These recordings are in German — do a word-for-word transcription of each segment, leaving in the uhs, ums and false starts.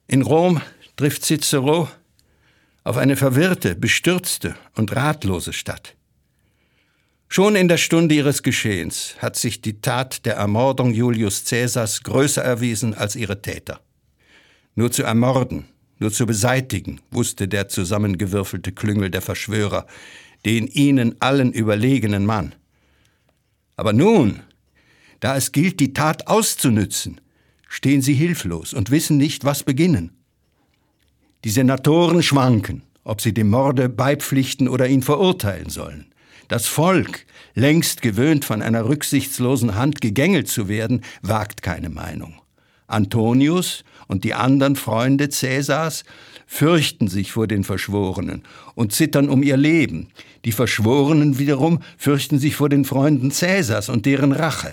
In Rom trifft Cicero auf eine verwirrte, bestürzte und ratlose Stadt. Schon in der Stunde ihres Geschehens hat sich die Tat der Ermordung Julius Caesars größer erwiesen als ihre Täter. Nur zu ermorden, nur zu beseitigen, wusste der zusammengewürfelte Klüngel der Verschwörer, den ihnen allen überlegenen Mann. Aber nun, da es gilt, die Tat auszunützen, stehen sie hilflos und wissen nicht, was beginnen. Die Senatoren schwanken, ob sie dem Morde beipflichten oder ihn verurteilen sollen. Das Volk, längst gewöhnt, von einer rücksichtslosen Hand gegängelt zu werden, wagt keine Meinung. Antonius und die anderen Freunde Caesars fürchten sich vor den Verschworenen und zittern um ihr Leben. Die Verschworenen wiederum fürchten sich vor den Freunden Caesars und deren Rache.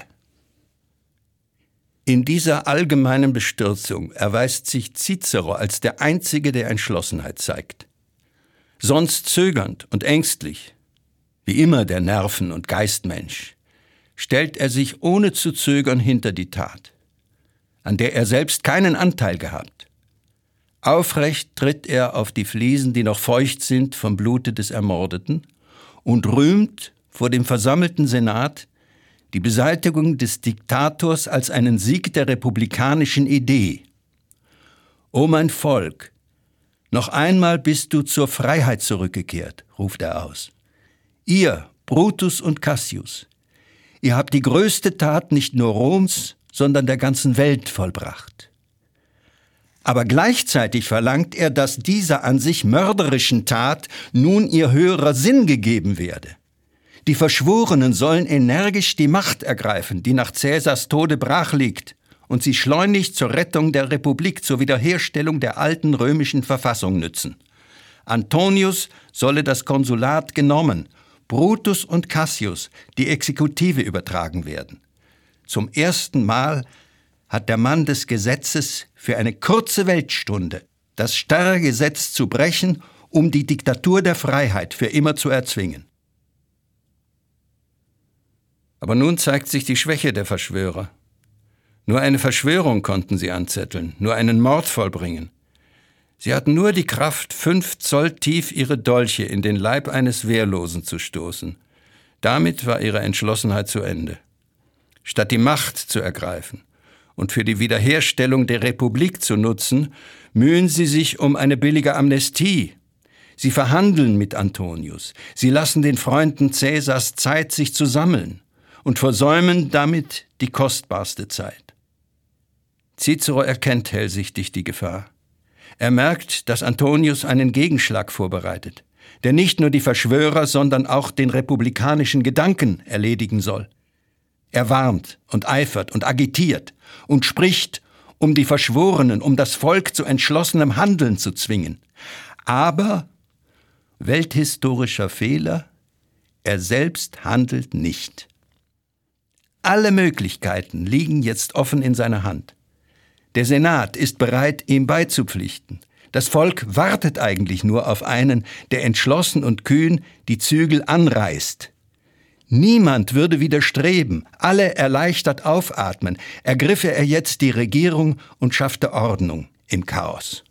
In dieser allgemeinen Bestürzung erweist sich Cicero als der Einzige, der Entschlossenheit zeigt. Sonst zögernd und ängstlich, wie immer der Nerven- und Geistmensch, stellt er sich ohne zu zögern hinter die Tat, an der er selbst keinen Anteil gehabt. Aufrecht tritt er auf die Fliesen, die noch feucht sind vom Blute des Ermordeten, und rühmt vor dem versammelten Senat die Beseitigung des Diktators als einen Sieg der republikanischen Idee. O mein Volk, noch einmal bist du zur Freiheit zurückgekehrt, ruft er aus. Ihr, Brutus und Cassius, ihr habt die größte Tat nicht nur Roms, sondern der ganzen Welt vollbracht. Aber gleichzeitig verlangt er, dass dieser an sich mörderischen Tat nun ihr höherer Sinn gegeben werde. Die Verschworenen sollen energisch die Macht ergreifen, die nach Caesars Tode brach liegt, und sie schleunigst zur Rettung der Republik, zur Wiederherstellung der alten römischen Verfassung nützen. Antonius solle das Konsulat genommen, Brutus und Cassius die Exekutive übertragen werden. Zum ersten Mal hat der Mann des Gesetzes für eine kurze Weltstunde das starre Gesetz zu brechen, um die Diktatur der Freiheit für immer zu erzwingen. Aber nun zeigt sich die Schwäche der Verschwörer. Nur eine Verschwörung konnten sie anzetteln, nur einen Mord vollbringen. Sie hatten nur die Kraft, fünf Zoll tief ihre Dolche in den Leib eines Wehrlosen zu stoßen. Damit war ihre Entschlossenheit zu Ende. Statt die Macht zu ergreifen und für die Wiederherstellung der Republik zu nutzen, mühen sie sich um eine billige Amnestie. Sie verhandeln mit Antonius. Sie lassen den Freunden Caesars Zeit, sich zu sammeln, und versäumen damit die kostbarste Zeit. Cicero erkennt hellsichtig die Gefahr. Er merkt, dass Antonius einen Gegenschlag vorbereitet, der nicht nur die Verschwörer, sondern auch den republikanischen Gedanken erledigen soll. Er warnt und eifert und agitiert und spricht, um die Verschworenen, um das Volk zu entschlossenem Handeln zu zwingen. Aber, welthistorischer Fehler, er selbst handelt nicht. Alle Möglichkeiten liegen jetzt offen in seiner Hand. Der Senat ist bereit, ihm beizupflichten. Das Volk wartet eigentlich nur auf einen, der entschlossen und kühn die Zügel anreißt. Niemand würde widerstreben, alle erleichtert aufatmen, ergriffe er jetzt die Regierung und schaffte Ordnung im Chaos.